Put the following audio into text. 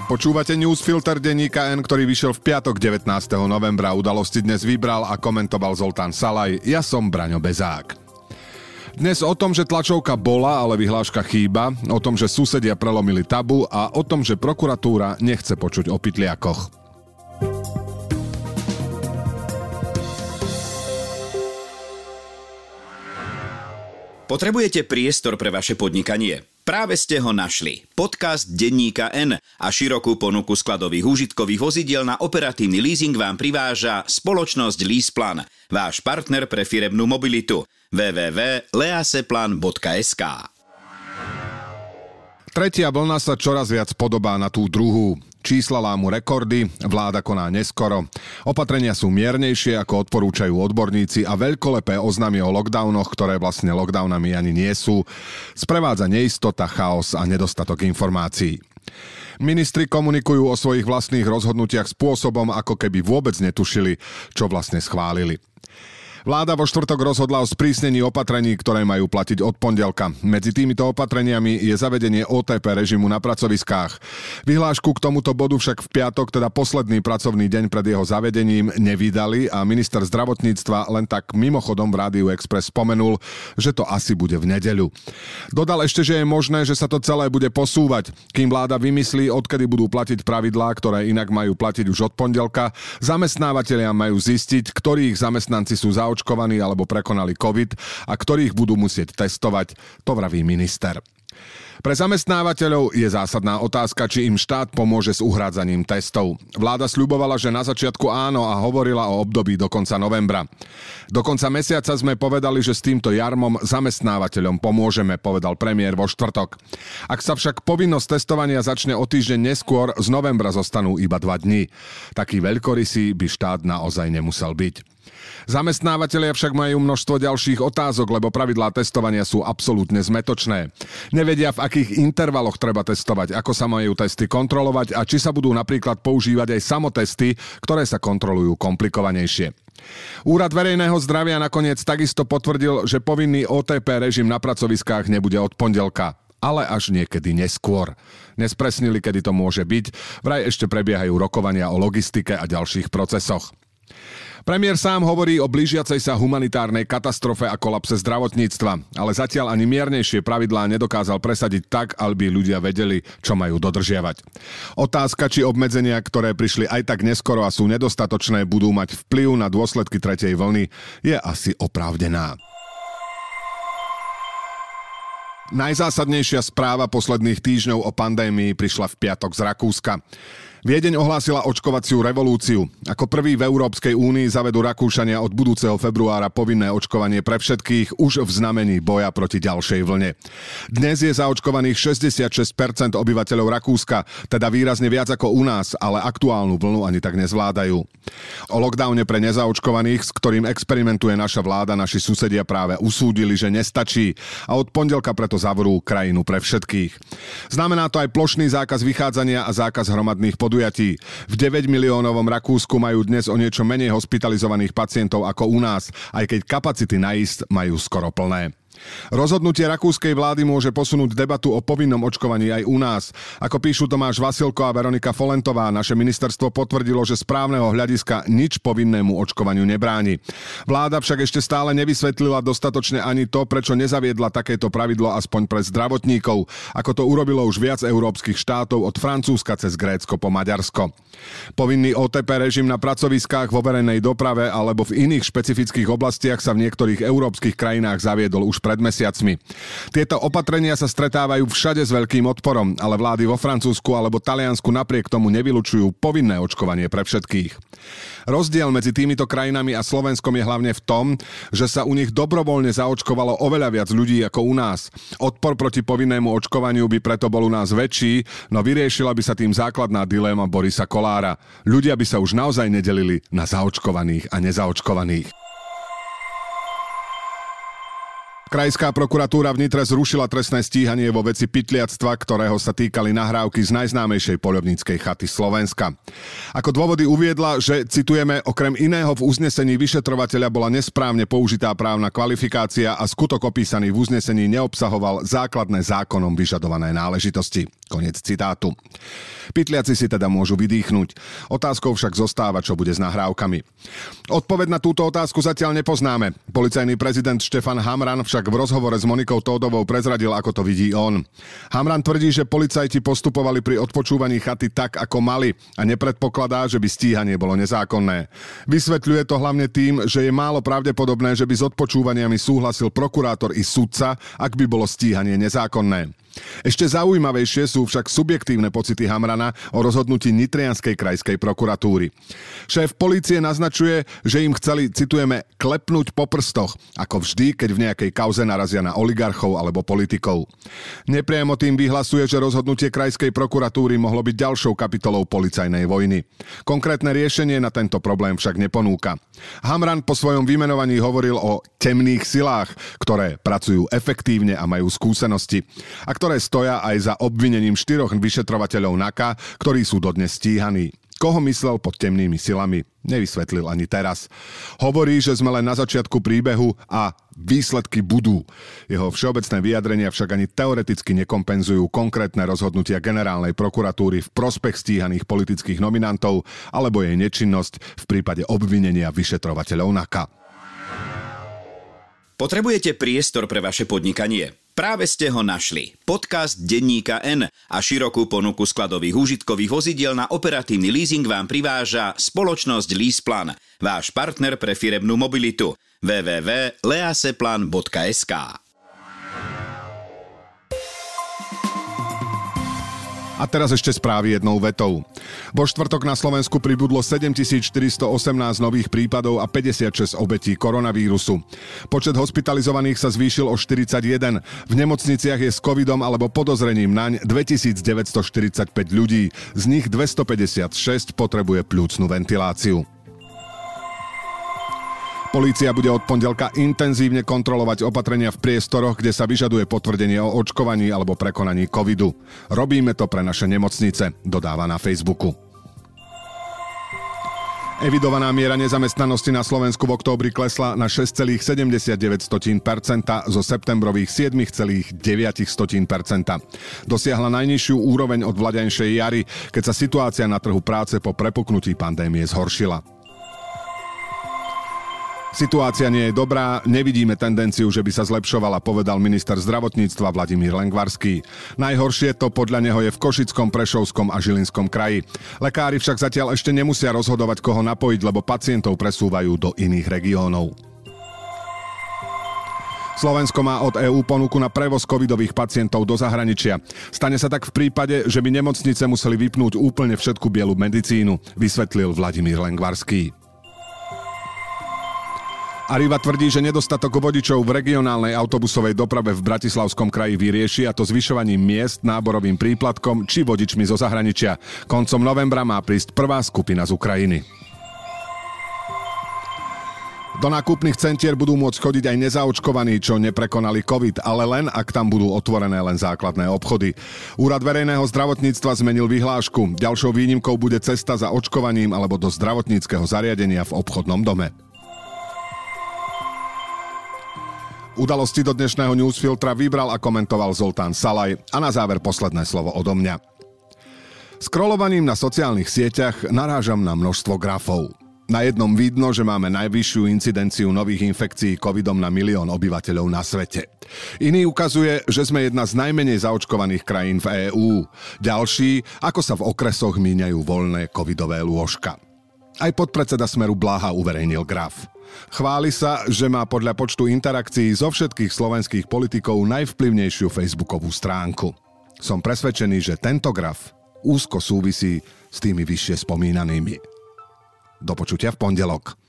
Počúvate newsfilter denníka N, ktorý vyšiel v piatok 19. novembra. Udalosti dnes vybral a komentoval Zoltán Salaj. Ja som Braňo Bezák. Dnes o tom, že tlačovka bola, ale vyhláška chýba, o tom, že susedia prelomili tabu a o tom, že prokuratúra nechce počuť o pytliakoch. Potrebujete priestor pre vaše podnikanie? Práve ste ho našli. Podcast denníka N a širokú ponuku skladových užitkových vozidiel na operatívny leasing vám priváža spoločnosť LeasePlan, váš partner pre firemnú mobilitu. www.leaseplan.sk. Tretia vlna sa čoraz viac podobá na tú druhú. Čísla lámu rekordy, vláda koná neskoro. Opatrenia sú miernejšie, ako odporúčajú odborníci a veľkolepé oznámy o lockdownoch, ktoré vlastne lockdownami ani nie sú, sprevádza neistota, chaos a nedostatok informácií. Ministri komunikujú o svojich vlastných rozhodnutiach spôsobom, ako keby vôbec netušili, čo vlastne schválili. Vláda vo štvrtok rozhodla o sprísnení opatrení, ktoré majú platiť od pondelka. Medzi týmito opatreniami je zavedenie OTP režimu na pracoviskách. Vyhlášku k tomuto bodu však v piatok, teda posledný pracovný deň pred jeho zavedením, nevydali a minister zdravotníctva len tak mimochodom v Rádiu Express spomenul, že to asi bude v nedeľu. Dodal ešte, že je možné, že sa to celé bude posúvať, kým vláda vymyslí, odkedy budú platiť pravidlá, ktoré inak majú platiť už od pondelka. Zamestnávatelia majú zistiť, ktorých zamestnanci sú zaočkovaní alebo prekonali COVID a ktorých budú musieť testovať, to vraví minister. Pre zamestnávateľov je zásadná otázka, či im štát pomôže s uhrádzaním testov. Vláda sľubovala, že na začiatku áno a hovorila o období do konca novembra. Do konca mesiaca sme povedali, že s týmto jarmom zamestnávateľom pomôžeme, povedal premiér vo štvrtok. Ak sa však povinnosť testovania začne o týždeň neskôr, z novembra zostanú iba 2 dni. Taký veľkorysý by štát naozaj nemusel byť. Zamestnávatelia však majú množstvo ďalších otázok, lebo pravidlá testovania sú absolútne zmätočné. Nevedia, v akých intervaloch treba testovať, ako sa majú testy kontrolovať a či sa budú napríklad používať aj samotesty, ktoré sa kontrolujú komplikovanejšie. Úrad verejného zdravia nakoniec takisto potvrdil, že povinný OTP režim na pracoviskách nebude od pondelka, ale až niekedy neskôr. Nespresnili, kedy to môže byť, vraj ešte prebiehajú rokovania o logistike a ďalších procesoch. Premiér sám hovorí o blížiacej sa humanitárnej katastrofe a kolapse zdravotníctva, ale zatiaľ ani miernejšie pravidlá nedokázal presadiť tak, aby ľudia vedeli, čo majú dodržiavať. Otázka, či obmedzenia, ktoré prišli aj tak neskoro a sú nedostatočné, budú mať vplyv na dôsledky tretej vlny, je asi oprávnená. Najzásadnejšia správa posledných týždňov o pandémii prišla v piatok z Rakúska. Viedeň ohlásila očkovaciu revolúciu. Ako prvý v Európskej únii zavedú Rakúšania od budúceho februára povinné očkovanie pre všetkých už v znamení boja proti ďalšej vlne. Dnes je zaočkovaných 66% obyvateľov Rakúska, teda výrazne viac ako u nás, ale aktuálnu vlnu ani tak nezvládajú. O lockdowne pre nezaočkovaných, s ktorým experimentuje naša vláda, naši susedia práve usúdili, že nestačí a od pondelka preto zavrú krajinu pre všetkých. Znamená to aj plošný zákaz vychádzania a zákaz hromadných podujatí. V 9 miliónovom Rakúsku majú dnes o niečo menej hospitalizovaných pacientov ako u nás, aj keď kapacity naísť majú skoro plné. Rozhodnutie rakúskej vlády môže posunúť debatu o povinnom očkovaní aj u nás. Ako píšu Tomáš Vasilko a Veronika Folentová, naše ministerstvo potvrdilo, že z právneho hľadiska nič povinnému očkovaniu nebráni. Vláda však ešte stále nevysvetlila dostatočne ani to, prečo nezaviedla takéto pravidlo aspoň pre zdravotníkov, ako to urobilo už viac európskych štátov od Francúzska cez Grécko po Maďarsko. Povinný OTP režim na pracoviskách vo verejnej doprave alebo v iných špecifických oblastiach sa v niektorých európskych krajinách zaviedol už pred mesiacmi. Tieto opatrenia sa stretávajú všade s veľkým odporom, ale vlády vo Francúzsku alebo Taliansku napriek tomu nevylučujú povinné očkovanie pre všetkých. Rozdiel medzi týmito krajinami a Slovenskom je hlavne v tom, že sa u nich dobrovoľne zaočkovalo oveľa viac ľudí ako u nás. Odpor proti povinnému očkovaniu by preto bol u nás väčší, no vyriešila by sa tým základná dilema Borisa Kollára. Ľudia by sa už naozaj nedelili na zaočkovaných a nezaočkovaných. Krajská prokuratúra v Nitre zrušila trestné stíhanie vo veci pytliactva, ktorého sa týkali nahrávky z najznámejšej poľovníckej chaty Slovenska. Ako dôvody uviedla, že, citujeme, okrem iného v uznesení vyšetrovateľa bola nesprávne použitá právna kvalifikácia a skutok opísaný v uznesení neobsahoval základné zákonom vyžadované náležitosti. Koniec citátu. Pytliaci si teda môžu vydýchnuť. Otázkou však zostáva, čo bude s nahrávkami. Odpoveď na túto otázku zatiaľ nepoznáme. Policajný prezident Štefan Hamran však v rozhovore s Monikou Tódovou prezradil, ako to vidí on. Hamran tvrdí, že policajti postupovali pri odpočúvaní chaty tak, ako mali a nepredpokladá, že by stíhanie bolo nezákonné. Vysvetľuje to hlavne tým, že je málo pravdepodobné, že by s odpočúvaniami súhlasil prokurátor i sudca, ak by bolo stíhanie nezákonné. Ešte zaujímavejšie sú však subjektívne pocity Hamrana o rozhodnutí Nitrianskej krajskej prokuratúry. Šéf polície naznačuje, že im chceli, citujeme, klepnúť po prstoch, ako vždy, keď v nejakej kauze narazia na oligarchov alebo politikov. Nepriamo tým vyhlasuje, že rozhodnutie krajskej prokuratúry mohlo byť ďalšou kapitolou policajnej vojny. Konkrétne riešenie na tento problém však neponúka. Hamran po svojom vymenovaní hovoril o temných silách, ktoré pracujú efektívne a majú skúsenosti, a ktoré stoja aj za obvinením 4 vyšetrovateľov NAKA, ktorí sú dodnes stíhaní. Koho myslel pod temnými silami, nevysvetlil ani teraz. Hovorí, že sme len na začiatku príbehu a výsledky budú. Jeho všeobecné vyjadrenia však ani teoreticky nekompenzujú konkrétne rozhodnutia generálnej prokuratúry v prospech stíhaných politických nominantov alebo jej nečinnosť v prípade obvinenia vyšetrovateľov NAKA. Potrebujete priestor pre vaše podnikanie? Práve ste ho našli. Podcast Denníka N a širokú ponuku skladových úžitkových vozidiel na operatívny leasing vám priváža spoločnosť LeasePlan, váš partner pre firemnú mobilitu. www.leaseplan.sk. A teraz ešte správy jednou vetou. Vo štvrtok na Slovensku pribudlo 7418 nových prípadov a 56 obetí koronavírusu. Počet hospitalizovaných sa zvýšil o 41. V nemocniciach je s covidom alebo podozrením naň 2945 ľudí. Z nich 256 potrebuje pľúcnu ventiláciu. Polícia bude od pondelka intenzívne kontrolovať opatrenia v priestoroch, kde sa vyžaduje potvrdenie o očkovaní alebo prekonaní covidu. Robíme to pre naše nemocnice, dodáva na Facebooku. Evidovaná miera nezamestnanosti na Slovensku v októbri klesla na 6,79% zo septembrových 7,9%. Dosiahla najnižšiu úroveň od vlaďajšej jary, keď sa situácia na trhu práce po prepuknutí pandémie zhoršila. Situácia nie je dobrá, nevidíme tendenciu, že by sa zlepšovala, povedal minister zdravotníctva Vladimír Lengvarský. Najhoršie to podľa neho je v Košickom, Prešovskom a Žilinskom kraji. Lekári však zatiaľ ešte nemusia rozhodovať, koho napojiť, lebo pacientov presúvajú do iných regiónov. Slovensko má od EÚ ponuku na prevoz covidových pacientov do zahraničia. Stane sa tak v prípade, že by nemocnice museli vypnúť úplne všetku bielu medicínu, vysvetlil Vladimír Lengvarský. Arriva tvrdí, že nedostatok vodičov v regionálnej autobusovej doprave v Bratislavskom kraji vyrieši, a to zvyšovaním miest, náborovým príplatkom či vodičmi zo zahraničia. Koncom novembra má prísť prvá skupina z Ukrajiny. Do nákupných centier budú môcť chodiť aj nezaočkovaní, čo neprekonali COVID, ale len ak tam budú otvorené len základné obchody. Úrad verejného zdravotníctva zmenil vyhlášku. Ďalšou výnimkou bude cesta za očkovaním alebo do zdravotníckeho zariadenia v obchodnom dome. Udalosti do dnešného newsfiltra vybral a komentoval Zoltán Salaj. A na záver posledné slovo odo mňa. Scrollovaním na sociálnych sieťach narážam na množstvo grafov. Na jednom vidno, že máme najvyššiu incidenciu nových infekcií covidom na 1 000 000 obyvateľov na svete. Iný ukazuje, že sme jedna z najmenej zaočkovaných krajín v EÚ. Ďalší, ako sa v okresoch míňajú voľné covidové lôžka. Aj podpredseda Smeru Bláha uverejnil graf. Chváli sa, že má podľa počtu interakcií zo všetkých slovenských politikov najvplyvnejšiu facebookovú stránku. Som presvedčený, že tento graf úzko súvisí s tými vyššie spomínanými. Do počutia v pondelok.